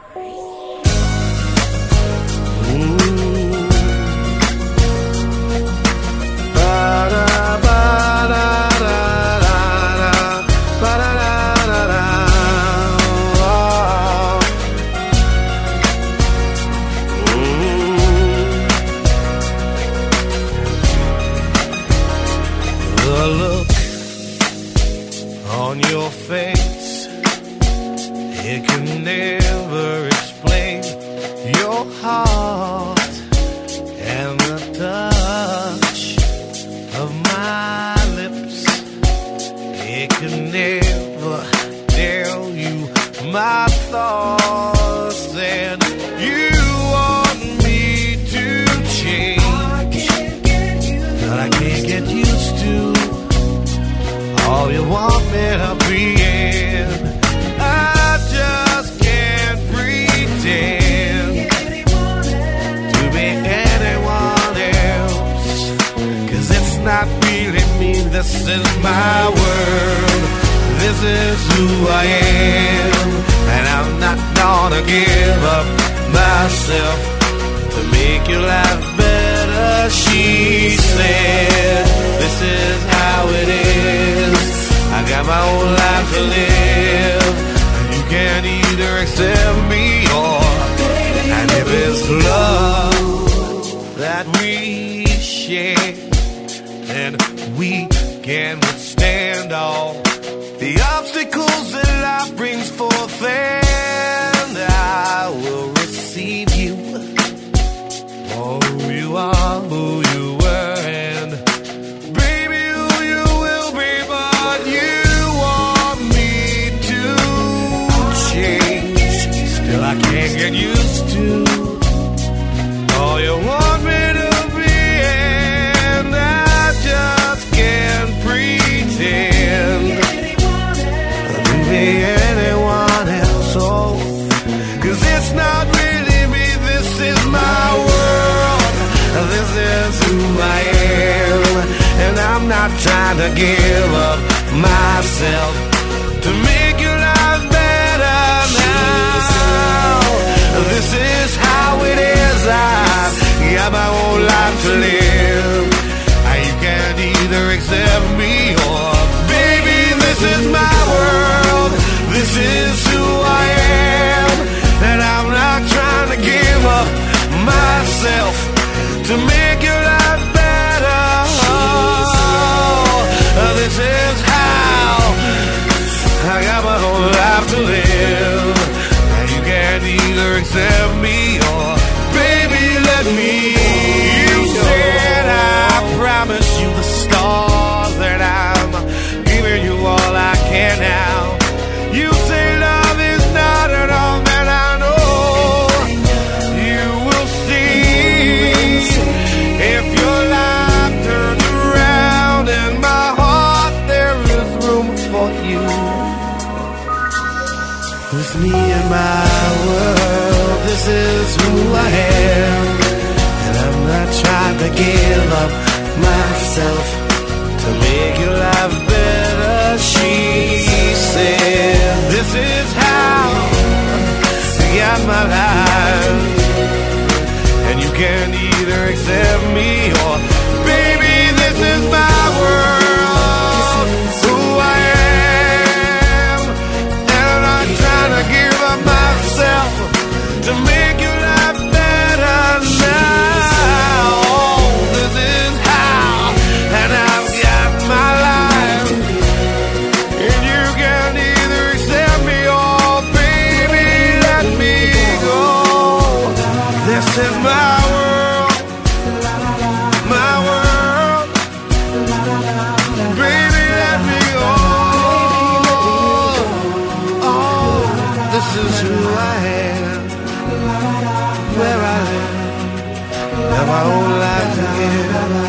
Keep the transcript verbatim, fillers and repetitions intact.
The look on your face, it can never explain your heart, and the touch of my lips, it can never tell you my thoughts. And you want me to change, but I can't get used to all you want me to be in. I just can't pretend to be anyone else, 'cause it's not really me. This is my world, this is who I am, and I'm not gonna give up myself to make your life better. She said, this is how it is. I got my own life to live, and you can either accept me or, and if it's love that we share, then we can withstand all the obstacles that life brings forth, and I will receive you for who you are, who you were, and baby, who you will be. But you want me to change, still I can't get used to all you want me to be, and I just can't pretend to be anyone else. Oh, 'cause it's not really me. This is my world, this is who I am, and I'm not trying to give up myself to make your life better now. This is how it is. I got my own life to live, and you can either accept me or, baby, this is my world, this is who I am, and I'm not trying to give up myself to make your life better. Oh, this is how I got my whole life to live, and you can either accept me or, baby, let me go. You said I promise you the stars, that I'm giving you all I can now. You say love is not enough, and I know you will see if your life turns around in my heart, there is room for you. With me in my world, this is who I am, and I'm not trying to give up myself to make your life better. She said, this is how I got my life, and you can either accept me or, baby, this is my world, who I am, and I'm not trying to give up myself to make your life better now. This is how, and I've got my life, and you can either accept me or, baby, let me go. This is my world, my world, baby, let me go. Oh, this is who I am, where I live, have my own life to give.